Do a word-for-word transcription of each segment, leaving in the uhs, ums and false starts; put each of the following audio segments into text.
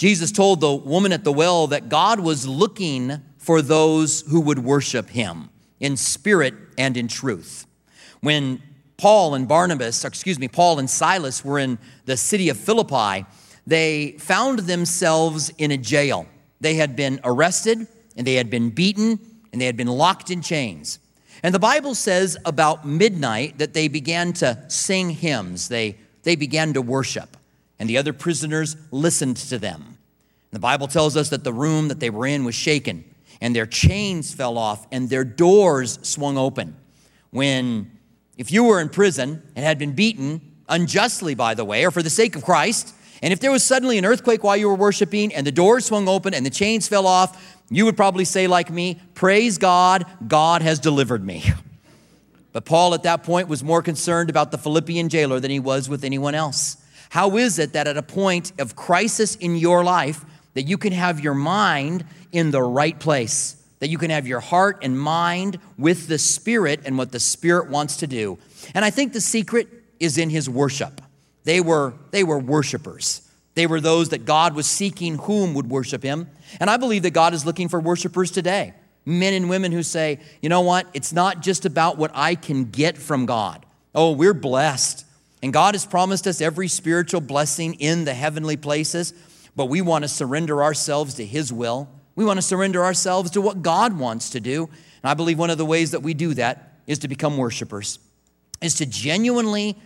Jesus told the woman at the well that God was looking for those who would worship him in spirit and in truth. When Paul and Barnabas, excuse me, Paul and Silas were in the city of Philippi, they found themselves in a jail. They had been arrested, and they had been beaten, and they had been locked in chains. And the Bible says about midnight that they began to sing hymns. They, they began to worship, and the other prisoners listened to them. The Bible tells us that the room that they were in was shaken, and their chains fell off, and their doors swung open. When, if you were in prison and had been beaten, unjustly by the way, or for the sake of Christ, and if there was suddenly an earthquake while you were worshiping, and the doors swung open, and the chains fell off, you would probably say like me, praise God, God has delivered me. But Paul at that point was more concerned about the Philippian jailer than he was with anyone else. How is it that at a point of crisis in your life, that you can have your mind in the right place, that you can have your heart and mind with the Spirit and what the Spirit wants to do? And I think the secret is in his worship. They were, they were worshipers. They were those that God was seeking whom would worship him. And I believe that God is looking for worshipers today. Men and women who say, you know what? It's not just about what I can get from God. Oh, we're blessed. And God has promised us every spiritual blessing in the heavenly places. But we want to surrender ourselves to his will. We want to surrender ourselves to what God wants to do. And I believe one of the ways that we do that is to become worshipers, is to genuinely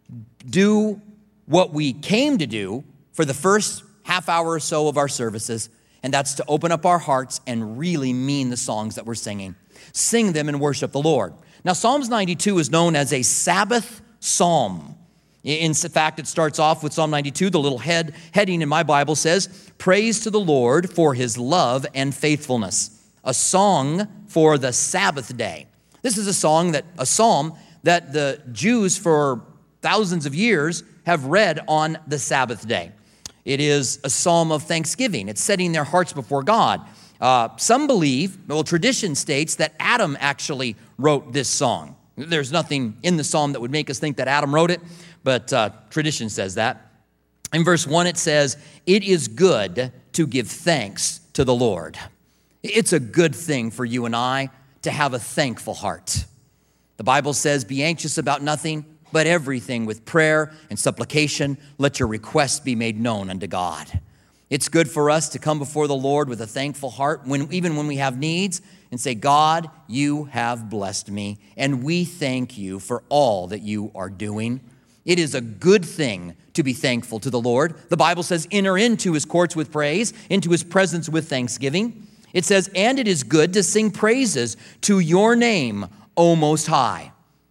do what we came to do for the first half hour or so of our services, and that's to open up our hearts and really mean the songs that we're singing. Sing them and worship the Lord. Now, Psalms ninety-two is known as a Sabbath psalm. In fact, it starts off with Psalm ninety-two. The little head heading in my Bible says, praise to the Lord for his love and faithfulness, a song for the Sabbath day. This is a song that, a psalm that the Jews for thousands of years have read on the Sabbath day. It is a psalm of thanksgiving. It's setting their hearts before God. Uh, some believe, well, tradition states that Adam actually wrote this song. There's nothing in the psalm that would make us think that Adam wrote it, but uh, tradition says that. In verse one, it says, it is good to give thanks to the Lord. It's a good thing for you and I to have a thankful heart. The Bible says, be anxious about nothing, but everything with prayer and supplication, let your requests be made known unto God. It's good for us to come before the Lord with a thankful heart, when, even when we have needs, and say, God, you have blessed me, and we thank you for all that you are doing. It is a good thing to be thankful to the Lord. The Bible says, enter into his courts with praise, into his presence with thanksgiving. It says, and it is good to sing praises to your name, O Most High.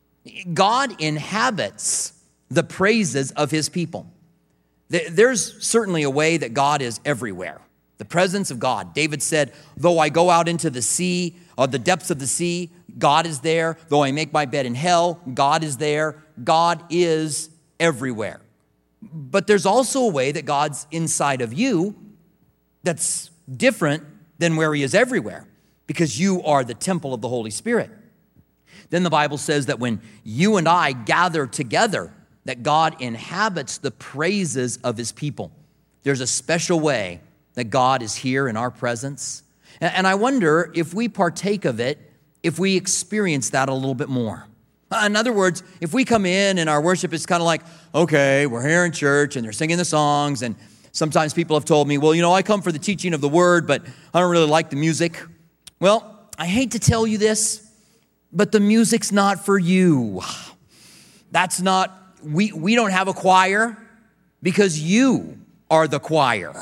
God inhabits the praises of his people. There's certainly a way that God is everywhere. The presence of God. David said, though I go out into the sea, or the depths of the sea, God is there. Though I make my bed in hell, God is there. God is everywhere. But there's also a way that God's inside of you that's different than where he is everywhere, because you are the temple of the Holy Spirit. Then the Bible says that when you and I gather together, that God inhabits the praises of his people. There's a special way that God is here in our presence. And I wonder if we partake of it, if we experience that a little bit more. In other words, if we come in and our worship is kind of like, okay, we're here in church and they're singing the songs, and sometimes people have told me, well, you know, I come for the teaching of the word, but I don't really like the music. Well, I hate to tell you this, but the music's not for you. That's not, we, we don't have a choir because you are the choir.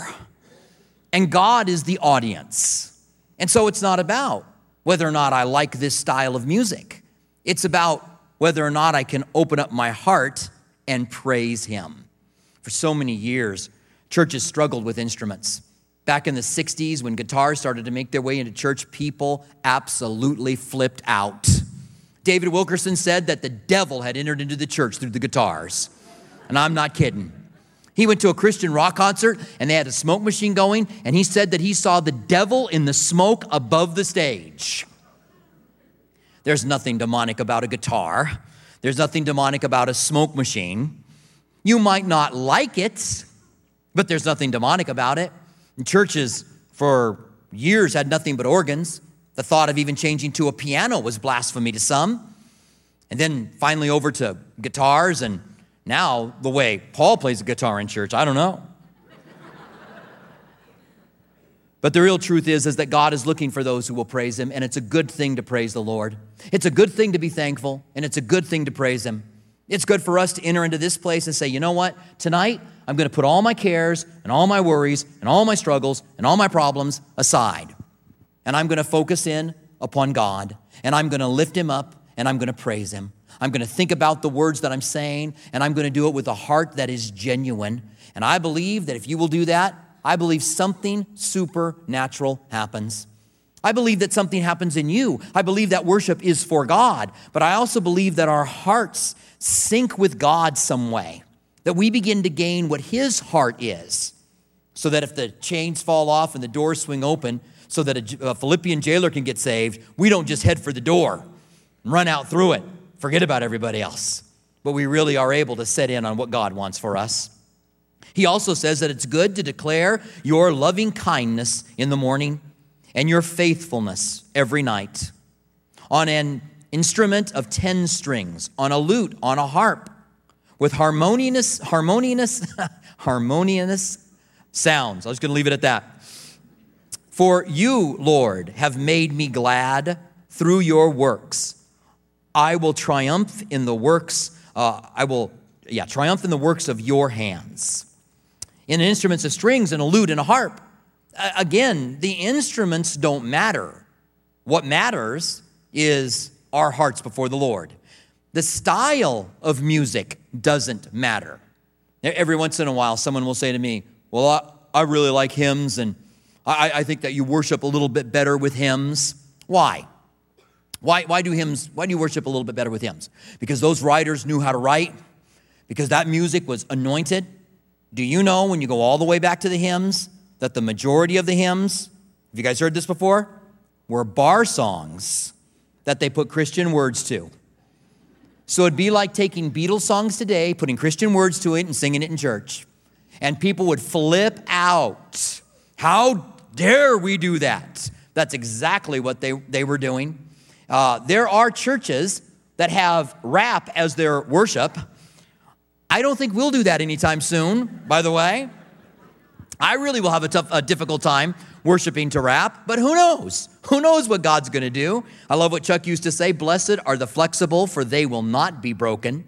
And God is the audience. And so it's not about whether or not I like this style of music. It's about whether or not I can open up my heart and praise him. For so many years, churches struggled with instruments. Back in the sixties, when guitars started to make their way into church, people absolutely flipped out. David Wilkerson said that the devil had entered into the church through the guitars. And I'm not kidding. He went to a Christian rock concert, and they had a smoke machine going, and he said that he saw the devil in the smoke above the stage. There's nothing demonic about a guitar. There's nothing demonic about a smoke machine. You might not like it, but there's nothing demonic about it. And churches for years had nothing but organs. The thought of even changing to a piano was blasphemy to some. And then finally over to guitars, and now the way Paul plays the guitar in church, I don't know. But the real truth is, is that God is looking for those who will praise him, and it's a good thing to praise the Lord. It's a good thing to be thankful, and it's a good thing to praise him. It's good for us to enter into this place and say, you know what? Tonight, I'm going to put all my cares and all my worries and all my struggles and all my problems aside. And I'm going to focus in upon God, and I'm going to lift him up, and I'm going to praise him. I'm going to think about the words that I'm saying, and I'm going to do it with a heart that is genuine. And I believe that if you will do that, I believe something supernatural happens. I believe that something happens in you. I believe that worship is for God. But I also believe that our hearts sync with God some way, that we begin to gain what his heart is, so that if the chains fall off and the doors swing open, so that a, a Philippian jailer can get saved, we don't just head for the door and run out through it, forget about everybody else. But we really are able to set in on what God wants for us. He also says that it's good to declare your loving kindness in the morning and your faithfulness every night on an instrument of ten strings, on a lute, on a harp, with harmonious, harmonious, harmonious sounds. I was going to leave it at that. For you, Lord, have made me glad through your works. I will triumph in the works. Uh, I will, yeah, triumph in the works of your hands. In instruments of strings and a lute and a harp. Again, the instruments don't matter. What matters is our hearts before the Lord. The style of music doesn't matter. Every once in a while, someone will say to me, well, I, I really like hymns, and I, I think that you worship a little bit better with hymns. Why? Why, why do hymns, why do you worship a little bit better with hymns? Because those writers knew how to write? Because that music was anointed? Do you know, when you go all the way back to the hymns, that the majority of the hymns, have you guys heard this before? Were bar songs that they put Christian words to. So it'd be like taking Beatles songs today, putting Christian words to it and singing it in church. And people would flip out. How dare we do that? That's exactly what they, they were doing. Uh, there are churches that have rap as their worship. I don't think we'll do that anytime soon, by the way. I really will have a tough, a difficult time worshiping to rap, but who knows? Who knows what God's going to do? I love what Chuck used to say, blessed are the flexible, for they will not be broken.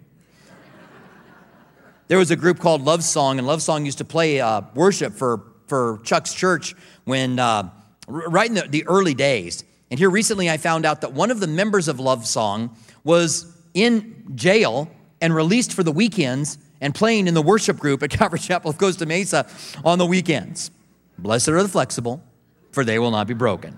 There was a group called Love Song, and Love Song used to play uh, worship for, for Chuck's church when uh, right in the, the early days. And here recently I found out that one of the members of Love Song was in jail and released for the weekends and playing in the worship group at Calvary Chapel of Costa Mesa on the weekends. Blessed are the flexible, for they will not be broken.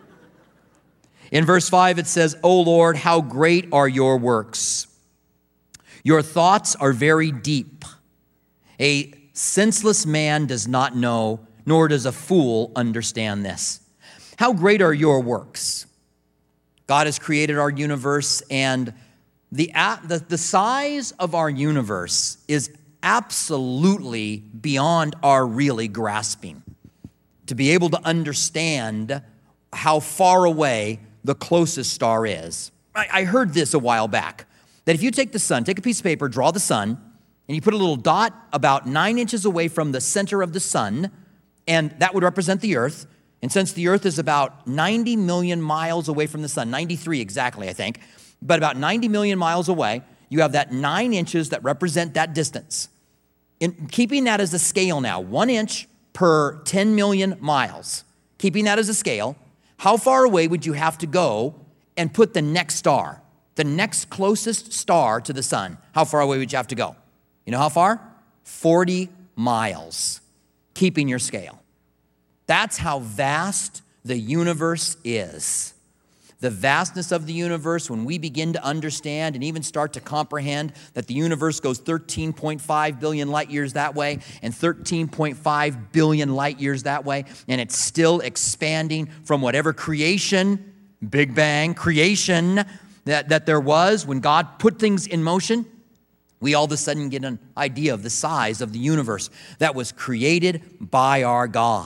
In verse five, it says, O Lord, how great are your works. Your thoughts are very deep. A senseless man does not know, nor does a fool understand this. How great are your works? God has created our universe, and the, the, the size of our universe is absolutely beyond our really grasping. To be able to understand how far away the closest star is. I, I heard this a while back, that if you take the sun, take a piece of paper, draw the sun, and you put a little dot about nine inches away from the center of the sun, and that would represent the earth. And since the earth is about ninety million miles away from the sun, ninety-three exactly, I think, but about ninety million miles away, you have that nine inches that represent that distance. In keeping that as a scale now, one inch per ten million miles, keeping that as a scale, how far away would you have to go and put the next star, the next closest star to the sun? How far away would you have to go? You know how far? forty miles, keeping your scale. That's how vast the universe is. The vastness of the universe, when we begin to understand and even start to comprehend that the universe goes thirteen point five billion light years that way and thirteen point five billion light years that way, and it's still expanding from whatever creation, Big Bang, creation that, that there was when God put things in motion, we all of a sudden get an idea of the size of the universe that was created by our God.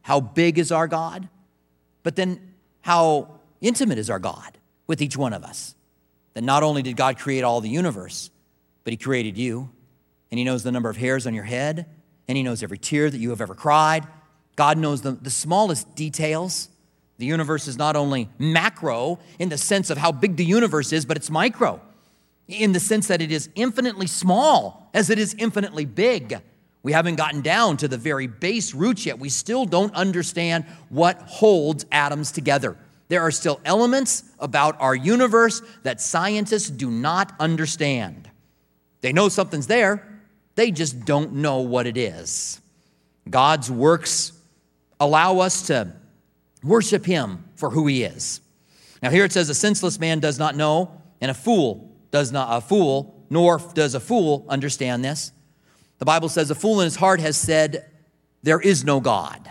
how big is our God, but then how intimate is our God with each one of us. That not only did God create all the universe, but he created you, and he knows the number of hairs on your head, and he knows every tear that you have ever cried. God knows the, the smallest details. The universe is not only macro in the sense of how big the universe is, but it's micro in the sense that it is infinitely small as it is infinitely big. We haven't gotten down to the very base roots yet. We still don't understand what holds atoms together. There are still elements about our universe that scientists do not understand. They know something's there. They just don't know what it is. God's works allow us to worship him for who he is. Now here it says, a senseless man does not know, and a fool does not, a fool, nor does a fool understand this. The Bible says a fool in his heart has said, there is no God.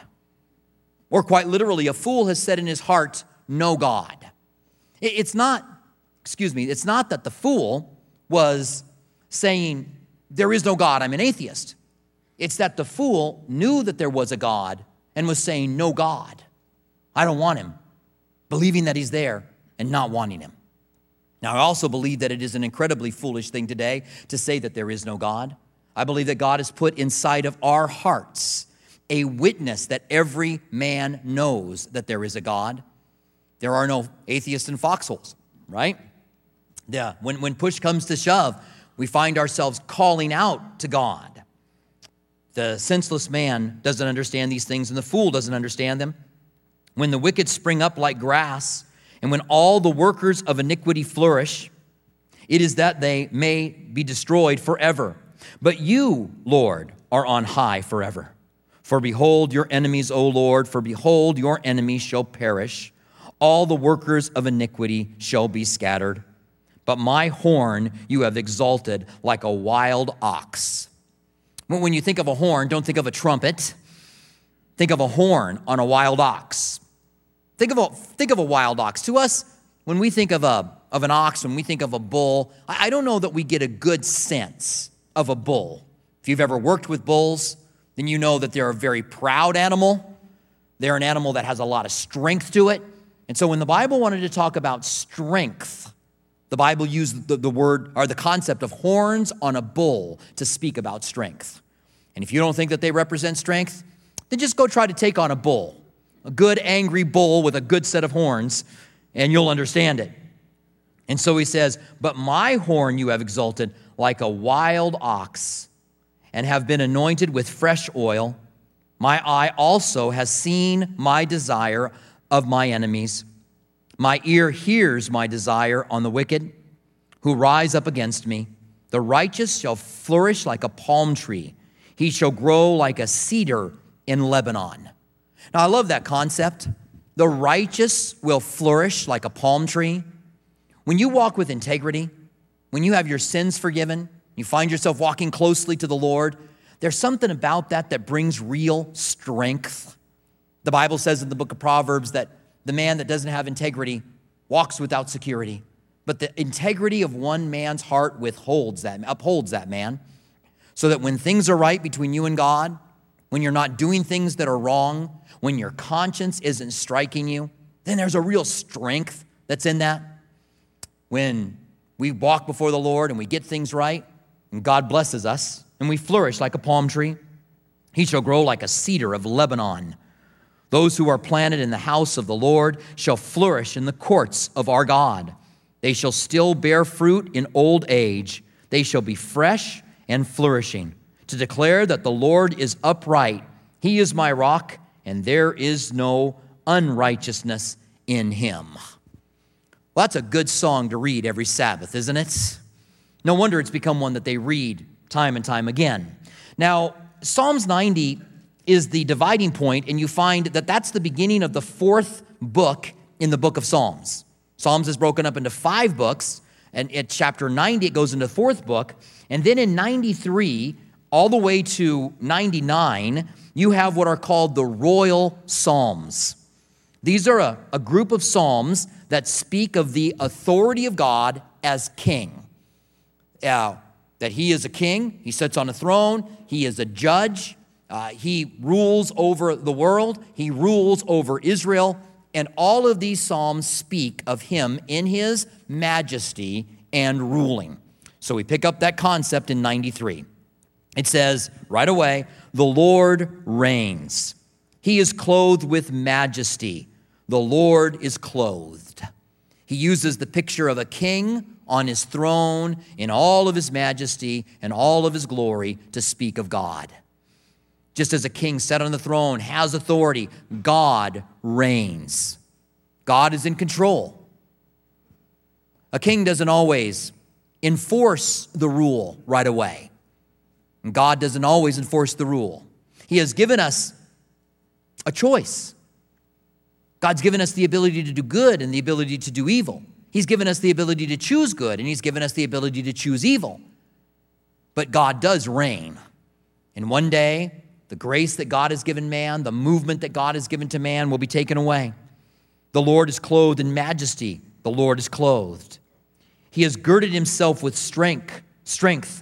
Or quite literally, a fool has said in his heart, no God. It's not, excuse me, it's not that the fool was saying, there is no God, I'm an atheist. It's that the fool knew that there was a God and was saying, no God, I don't want him, believing that he's there and not wanting him. Now, I also believe that it is an incredibly foolish thing today to say that there is no God. I believe that God has put inside of our hearts a witness that every man knows that there is a God. There are no atheists in foxholes, right? Yeah. When, when push comes to shove, we find ourselves calling out to God. The senseless man doesn't understand these things, and the fool doesn't understand them. When the wicked spring up like grass, and when all the workers of iniquity flourish, it is that they may be destroyed forever. But you, Lord, are on high forever. For behold your enemies, O Lord, for behold your enemies shall perish. All the workers of iniquity shall be scattered. But my horn you have exalted like a wild ox. When you think of a horn, don't think of a trumpet. Think of a horn on a wild ox. Think of a, think of a wild ox. To us, when we think of, a, of an ox, when we think of a bull, I, I don't know that we get a good sense of a bull. If you've ever worked with bulls, then you know that they're a very proud animal. They're an animal that has a lot of strength to it. And so when the Bible wanted to talk about strength, the Bible used the, the word or the concept of horns on a bull to speak about strength. And if you don't think that they represent strength, then just go try to take on a bull, a good angry bull with a good set of horns, and you'll understand it. And so he says, but my horn you have exalted like a wild ox, and have been anointed with fresh oil. My eye also has seen my desire of my enemies. My ear hears my desire on the wicked who rise up against me. The righteous shall flourish like a palm tree. He shall grow like a cedar in Lebanon. Now, I love that concept. The righteous will flourish like a palm tree. When you walk with integrity, when you have your sins forgiven, you find yourself walking closely to the Lord, there's something about that that brings real strength. The Bible says in the book of Proverbs that the man that doesn't have integrity walks without security, but the integrity of one man's heart withholds that, upholds that man, so that when things are right between you and God, when you're not doing things that are wrong, when your conscience isn't striking you, then there's a real strength that's in that. When we walk before the Lord and we get things right, and God blesses us, and we flourish like a palm tree, he shall grow like a cedar of Lebanon. Those who are planted in the house of the Lord shall flourish in the courts of our God. They shall still bear fruit in old age. They shall be fresh and flourishing, to declare that the Lord is upright. He is my rock, and there is no unrighteousness in him. Well, that's a good song to read every Sabbath, isn't it? No wonder it's become one that they read time and time again. Now, Psalms ninety is the dividing point, and you find that that's the beginning of the fourth book in the book of Psalms. Psalms is broken up into five books, and at chapter ninety, it goes into the fourth book, and then in ninety-three, all the way to ninety-nine, you have what are called the royal psalms. These are a, a group of psalms that speak of the authority of God as king. Uh, that he is a king, he sits on a throne, he is a judge, Uh, he rules over the world. He rules over Israel. And all of these psalms speak of him in his majesty and ruling. So we pick up that concept in ninety-three. It says right away, the Lord reigns. He is clothed with majesty. The Lord is clothed. He uses the picture of a king on his throne in all of his majesty and all of his glory to speak of God. Just as a king set on the throne has authority, God reigns. God is in control. A king doesn't always enforce the rule right away. And God doesn't always enforce the rule. He has given us a choice. God's given us the ability to do good and the ability to do evil. He's given us the ability to choose good, and he's given us the ability to choose evil. But God does reign. And one day, the grace that God has given man, the movement that God has given to man will be taken away. The Lord is clothed in majesty. The Lord is clothed. He has girded himself with strength. Strength.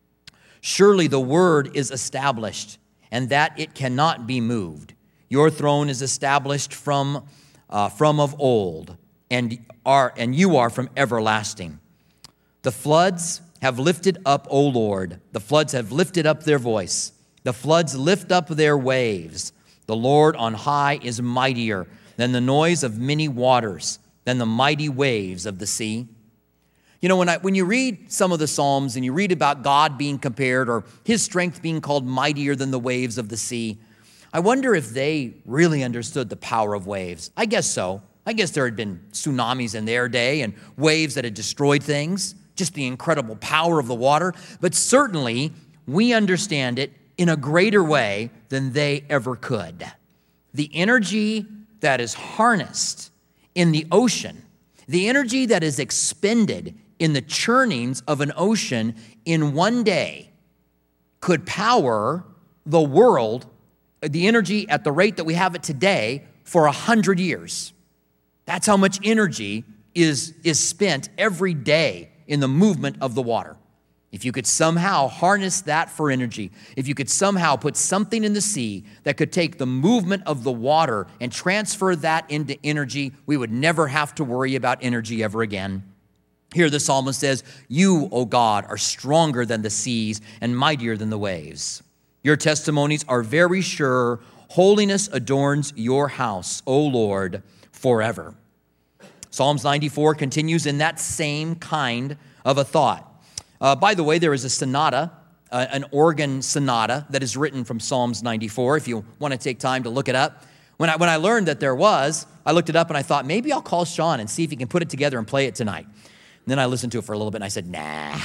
Surely the word is established, and that it cannot be moved. Your throne is established from, uh, from of old, and are and you are from everlasting. The floods have lifted up, O Lord. The floods have lifted up their voice. The floods lift up their waves. The Lord on high is mightier than the noise of many waters, than the mighty waves of the sea. You know, when I when you read some of the Psalms and you read about God being compared or his strength being called mightier than the waves of the sea, I wonder if they really understood the power of waves. I guess so. I guess there had been tsunamis in their day and waves that had destroyed things, just the incredible power of the water. But certainly, we understand it in a greater way than they ever could. The energy that is harnessed in the ocean, the energy that is expended in the churnings of an ocean in one day could power the world, the energy at the rate that we have it today, for a hundred years. That's how much energy is, is spent every day in the movement of the water. If you could somehow harness that for energy, if you could somehow put something in the sea that could take the movement of the water and transfer that into energy, we would never have to worry about energy ever again. Here the psalmist says, you, O God, are stronger than the seas and mightier than the waves. Your testimonies are very sure. Holiness adorns your house, O Lord, forever. Psalms ninety-four continues in that same kind of a thought. Uh, by the way, there is a sonata, uh, an organ sonata that is written from Psalms ninety-four, if you want to take time to look it up. When I, when I learned that there was, I looked it up and I thought, maybe I'll call Sean and see if he can put it together and play it tonight. And then I listened to it for a little bit and I said, nah.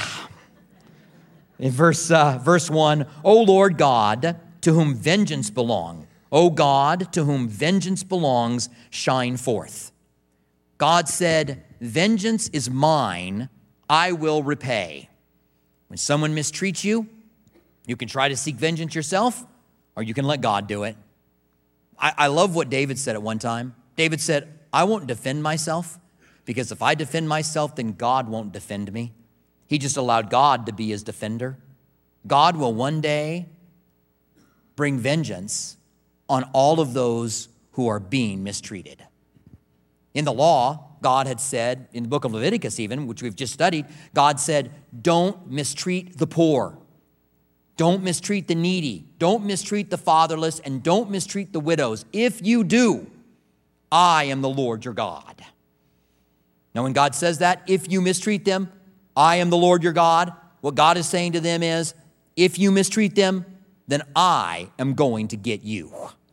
In verse, uh, verse one, O Lord God, to whom vengeance belongs, O God, to whom vengeance belongs, shine forth. God said, vengeance is mine, I will repay. When someone mistreats you, you can try to seek vengeance yourself, or you can let God do it. I, I love what David said at one time. David said, I won't defend myself, because if I defend myself, then God won't defend me. He just allowed God to be his defender. God will one day bring vengeance on all of those who are being mistreated. In the law, God had said, in the book of Leviticus even, which we've just studied, God said, don't mistreat the poor. Don't mistreat the needy. Don't mistreat the fatherless, and don't mistreat the widows. If you do, I am the Lord your God. Now, when God says that, if you mistreat them, I am the Lord your God, what God is saying to them is, if you mistreat them, then I am going to get you.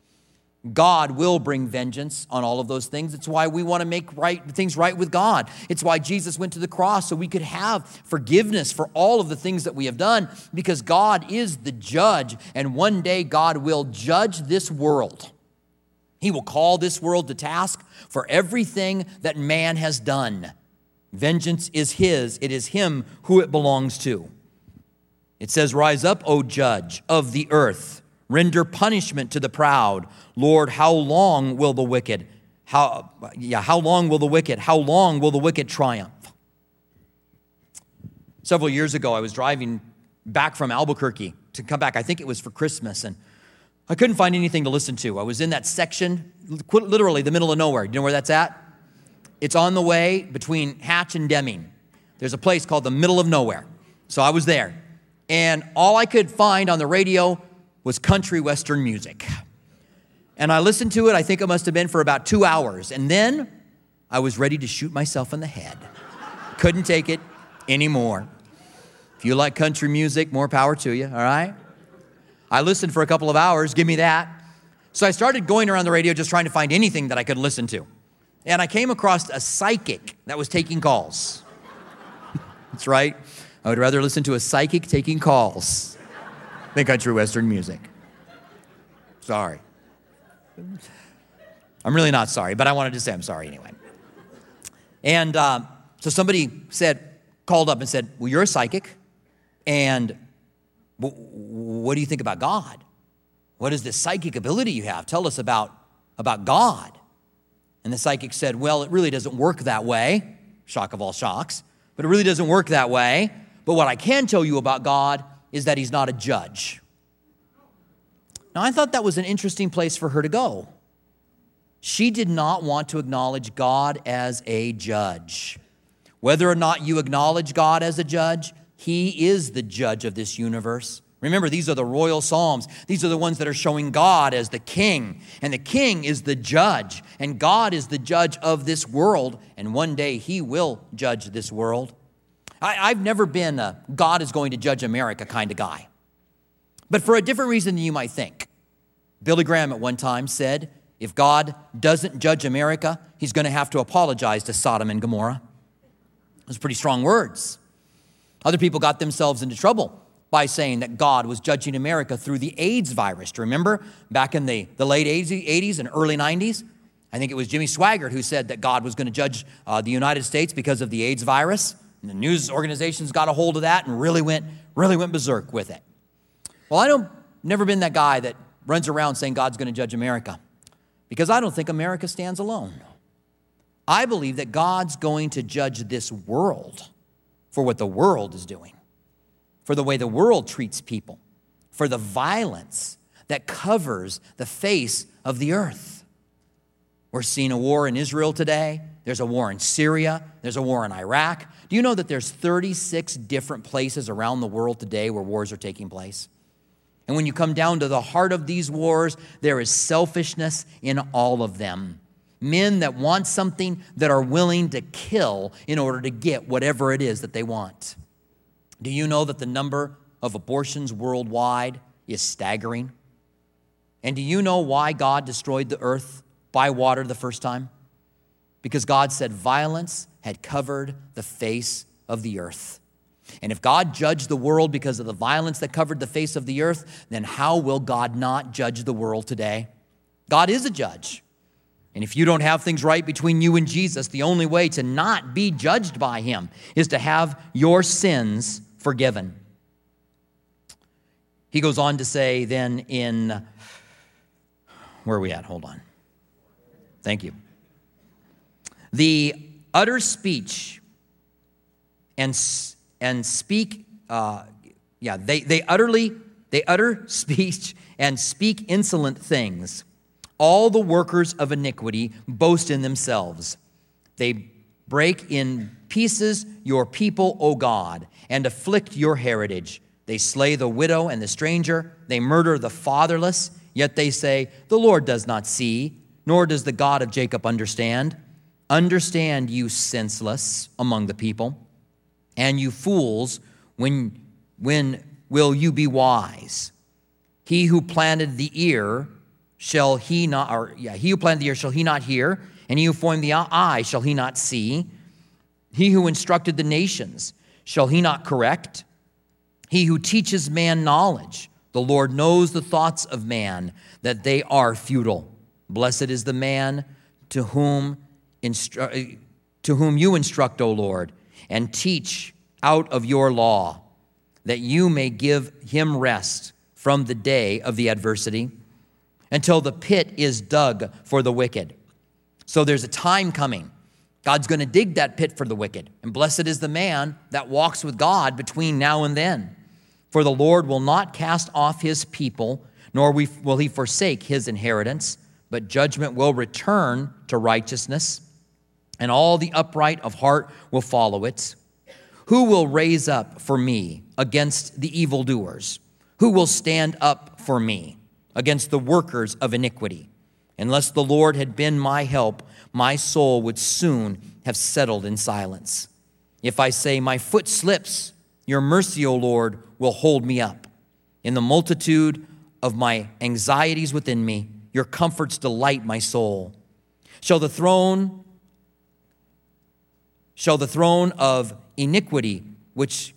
God will bring vengeance on all of those things. It's why we want to make right things right with God. It's why Jesus went to the cross, so we could have forgiveness for all of the things that we have done, because God is the judge, and one day God will judge this world. He will call this world to task for everything that man has done. Vengeance is his. It is him who it belongs to. It says, rise up, O judge of the earth. Render punishment to the proud. Lord, how long will the wicked, how, yeah, how long will the wicked, how long will the wicked triumph? Several years ago, I was driving back from Albuquerque to come back. I think it was for Christmas. And I couldn't find anything to listen to. I was in that section, literally the middle of nowhere. You know where that's at? It's on the way between Hatch and Deming. There's a place called the middle of nowhere. So I was there. And all I could find on the radio was country western music. And I listened to it, I think it must have been for about two hours. And then I was ready to shoot myself in the head. Couldn't take it anymore. If you like country music, more power to you, all right? I listened for a couple of hours, give me that. So I started going around the radio just trying to find anything that I could listen to. And I came across a psychic that was taking calls. That's right. I would rather listen to a psychic taking calls than country western music. Sorry. I'm really not sorry, but I wanted to say I'm sorry anyway. And um, so somebody said, called up and said, well, you're a psychic, and what do you think about God? What is this psychic ability you have? Tell us about, about God. And the psychic said, well, it really doesn't work that way. Shock of all shocks. But it really doesn't work that way. But what I can tell you about God is that he's not a judge. Now, I thought that was an interesting place for her to go. She did not want to acknowledge God as a judge. Whether or not you acknowledge God as a judge, he is the judge of this universe. Remember, these are the royal psalms. These are the ones that are showing God as the king. And the king is the judge. And God is the judge of this world. And one day he will judge this world. I, I've never been a God is going to judge America kind of guy. But for a different reason than you might think. Billy Graham at one time said, if God doesn't judge America, he's going to have to apologize to Sodom and Gomorrah. Those are pretty strong words. Other people got themselves into trouble by saying that God was judging America through the AIDS virus. Do you remember back in the, the late eighties and early nineties? I think it was Jimmy Swaggart who said that God was going to judge uh, the United States because of the AIDS virus. And the news organizations got a hold of that and really went, really went berserk with it. Well, I don't, never been that guy that runs around saying God's going to judge America because I don't think America stands alone. I believe that God's going to judge this world for what the world is doing, for the way the world treats people, for the violence that covers the face of the earth. We're seeing a war in Israel today. There's a war in Syria. There's a war in Iraq. Do you know that there's thirty-six different places around the world today where wars are taking place? And when you come down to the heart of these wars, there is selfishness in all of them. Men that want something that are willing to kill in order to get whatever it is that they want. Do you know that the number of abortions worldwide is staggering? And do you know why God destroyed the earth by water the first time? Because God said violence had covered the face of the earth. And if God judged the world because of the violence that covered the face of the earth, then how will God not judge the world today? God is a judge. And if you don't have things right between you and Jesus, the only way to not be judged by him is to have your sins forgiven. He goes on to say then in, where are we at? Hold on. Thank you. The utter speech and, and speak, uh, yeah, they, they utterly, they utter speech and speak insolent things. All the workers of iniquity boast in themselves. They break in pieces your people, O God, and afflict your heritage. They slay the widow and the stranger. They murder the fatherless. Yet they say, the Lord does not see, nor does the God of Jacob understand. Understand, you senseless among the people, and you fools, when, when will you be wise? He who planted the ear, shall he not, or yeah, he who planted the ear, shall he not hear? And he who formed the eye, shall he not see? He who instructed the nations, shall he not correct? He who teaches man knowledge, the Lord knows the thoughts of man, that they are futile. Blessed is the man to whom, instru- to whom you instruct, O Lord, and teach out of your law, that you may give him rest from the day of the adversity, until the pit is dug for the wicked. So there's a time coming. God's going to dig that pit for the wicked. And blessed is the man that walks with God between now and then. For the Lord will not cast off his people, nor will he forsake his inheritance, but judgment will return to righteousness, and all the upright of heart will follow it. Who will raise up for me against the evildoers? Who will stand up for me against the workers of iniquity? Unless the Lord had been my help, my soul would soon have settled in silence. If I say, my foot slips, your mercy, O Lord, will hold me up. In the multitude of my anxieties within me, your comforts delight my soul. Shall the throne, shall the throne of iniquity, which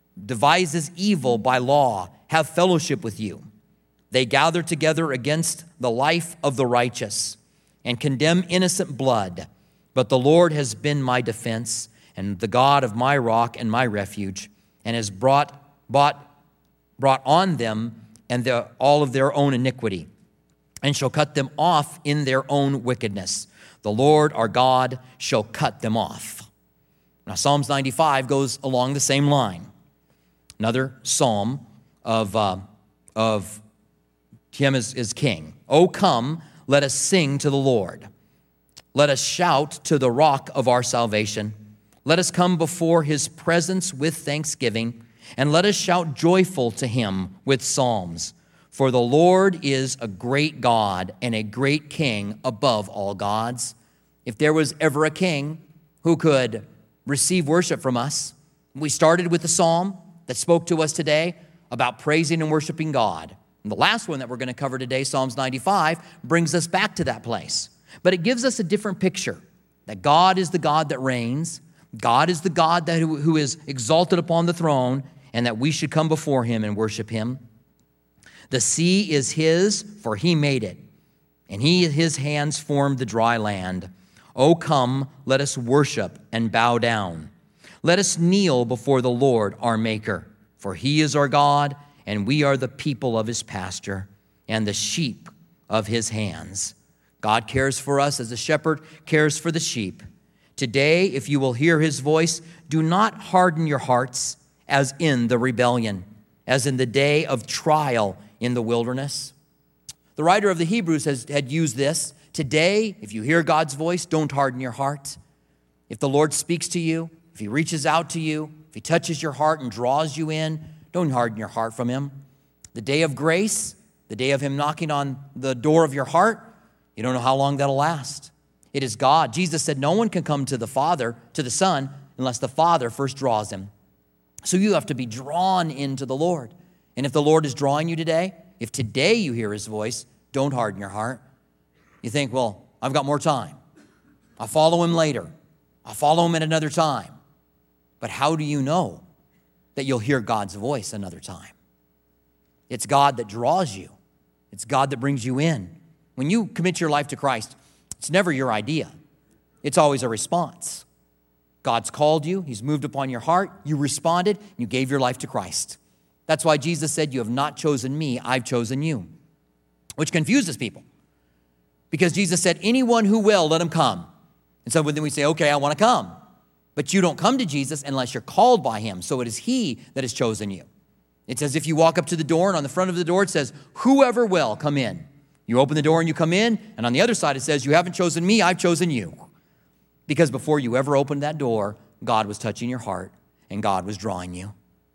devises evil by law, have fellowship with you? They gather together against the life of the righteous and condemn innocent blood. But the Lord has been my defense and the God of my rock and my refuge, and has brought, brought, brought on them and the, all of their own iniquity, and shall cut them off in their own wickedness. The Lord our God shall cut them off. Now, Psalms ninety-five goes along the same line. Another psalm of, uh, of him as, as king. O come, let us sing to the Lord. Let us shout to the rock of our salvation. Let us come before his presence with thanksgiving, and let us shout joyful to him with psalms. For the Lord is a great God and a great king above all gods. If there was ever a king who could receive worship from us, we started with the psalm that spoke to us today about praising and worshiping God. And the last one that we're going to cover today, Psalms ninety-five, brings us back to that place. But it gives us a different picture, that God is the God that reigns, God is the God that who, who is exalted upon the throne, and that we should come before him and worship him. The sea is his, for he made it, and he, his hands formed the dry land. O come, let us worship and bow down. Let us kneel before the Lord our Maker, for he is our God, and we are the people of his pasture and the sheep of his hands. God cares for us as a shepherd cares for the sheep. Today, if you will hear his voice, do not harden your hearts as in the rebellion, as in the day of trial in the wilderness. The writer of the Hebrews has, had used this. Today, if you hear God's voice, don't harden your heart. If the Lord speaks to you, if he reaches out to you, if he touches your heart and draws you in, don't harden your heart from him. The day of grace, the day of him knocking on the door of your heart, you don't know how long that'll last. It is God. Jesus said no one can come to the Father, to the Son, unless the Father first draws him. So you have to be drawn into the Lord. And if the Lord is drawing you today, if today you hear his voice, don't harden your heart. You think, well, I've got more time. I'll follow him later. I'll follow him at another time. But how do you know that you'll hear God's voice another time? It's God that draws you. It's God that brings you in. When you commit your life to Christ, it's never your idea. It's always a response. God's called you. He's moved upon your heart. You responded. You gave your life to Christ. That's why Jesus said, you have not chosen me, I've chosen you, which confuses people. Because Jesus said, anyone who will, let him come. And so then we say, okay, I want to come. But you don't come to Jesus unless you're called by him. So it is he that has chosen you. It's as if you walk up to the door, and on the front of the door it says, whoever will, come in. You open the door and you come in, and on the other side it says, you haven't chosen me, I've chosen you. Because before you ever opened that door, God was touching your heart, and God was drawing you.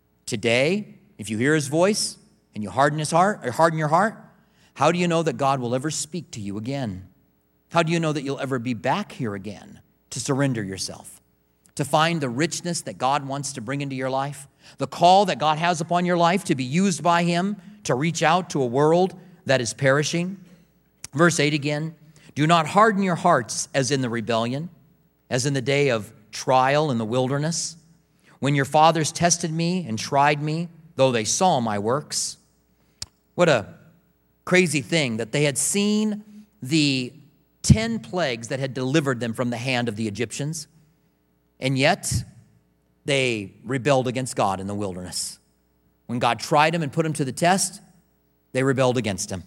Today, if you hear his voice, and you harden his heart, or harden your heart, how do you know that God will ever speak to you again? How do you know that you'll ever be back here again to surrender yourself, to find the richness that God wants to bring into your life, the call that God has upon your life to be used by him to reach out to a world that is perishing? Verse eight again, do not harden your hearts as in the rebellion, as in the day of trial in the wilderness, when your fathers tested me and tried me, though they saw my works. What a crazy thing that they had seen the ten plagues that had delivered them from the hand of the Egyptians, and yet they rebelled against God in the wilderness. When God tried them and put them to the test, they rebelled against him.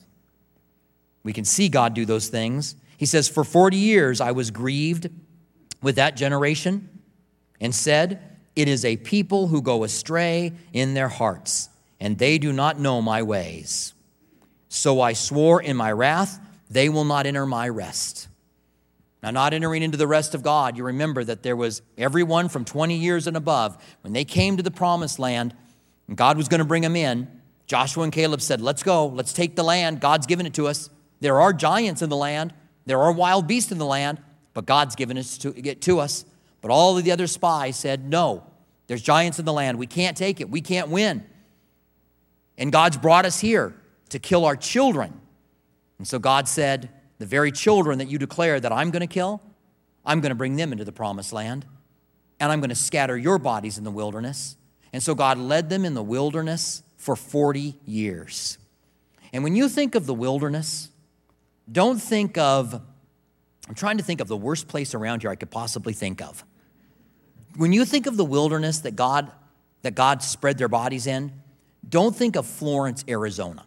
We can see God do those things. He says, for forty years I was grieved with that generation and said, it is a people who go astray in their hearts, and they do not know my ways. So I swore in my wrath, they will not enter my rest. Now, not entering into the rest of God, you remember that there was everyone from twenty years and above. When they came to the promised land, and God was going to bring them in, Joshua and Caleb said, let's go, let's take the land. God's given it to us. There are giants in the land. There are wild beasts in the land, but God's given it to, it to us. But all of the other spies said, no, there's giants in the land. We can't take it. We can't win. And God's brought us here to kill our children. And so God said, the very children that you declare that I'm going to kill, I'm going to bring them into the promised land, and I'm going to scatter your bodies in the wilderness. And so God led them in the wilderness for forty years. And when you think of the wilderness, don't think of, I'm trying to think of the worst place around here I could possibly think of. When you think of the wilderness that God, that God spread their bodies in, don't think of Florence, Arizona.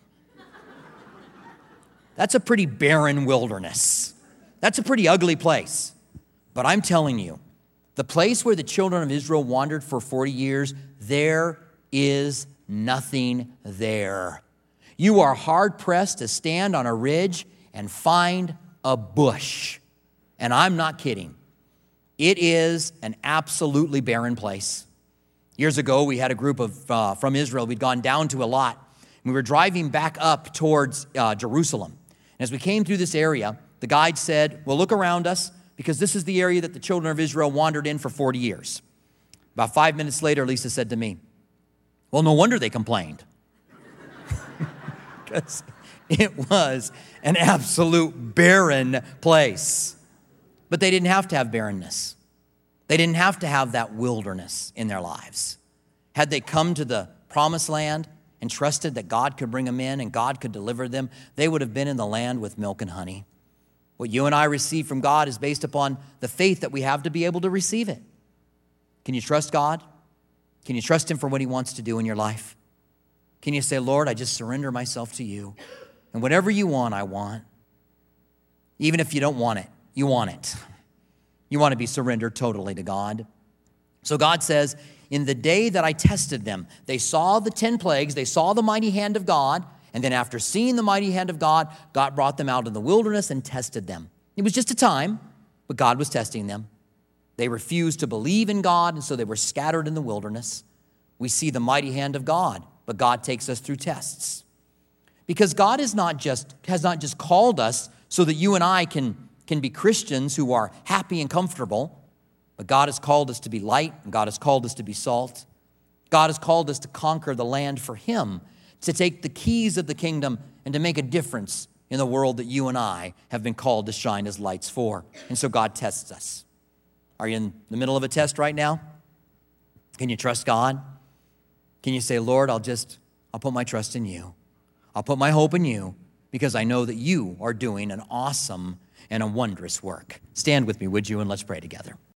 That's a pretty barren wilderness. That's a pretty ugly place. But I'm telling you, the place where the children of Israel wandered for forty years, there is nothing there. You are hard-pressed to stand on a ridge and find a bush. And I'm not kidding. It is an absolutely barren place. Years ago, we had a group of uh, from Israel. We'd gone down to Elat. We were driving back up towards uh, Jerusalem. And as we came through this area, the guide said, well, look around us, because this is the area that the children of Israel wandered in for forty years. About five minutes later, Lisa said to me, well, no wonder they complained. Because it was an absolute barren place. But they didn't have to have barrenness. They didn't have to have that wilderness in their lives. Had they come to the promised land and trusted that God could bring them in and God could deliver them, they would have been in the land with milk and honey. What you and I receive from God is based upon the faith that we have to be able to receive it. Can you trust God? Can you trust Him for what He wants to do in your life? Can you say, Lord, I just surrender myself to you, and whatever you want, I want. Even if you don't want it, you want it. You want to be surrendered totally to God. So God says, in the day that I tested them, they saw the ten plagues, they saw the mighty hand of God, and then after seeing the mighty hand of God, God brought them out in the wilderness and tested them. It was just a time, but God was testing them. They refused to believe in God, and so they were scattered in the wilderness. We see the mighty hand of God, but God takes us through tests. Because God is not just, has not just called us so that you and I can, can be Christians who are happy and comfortable, but God has called us to be light, and God has called us to be salt. God has called us to conquer the land for Him, to take the keys of the kingdom and to make a difference in the world that you and I have been called to shine as lights for. And so God tests us. Are you in the middle of a test right now? Can you trust God? Can you say, Lord, I'll just, I'll put my trust in you. I'll put my hope in you because I know that you are doing an awesome and a wondrous work. Stand with me, would you, and let's pray together.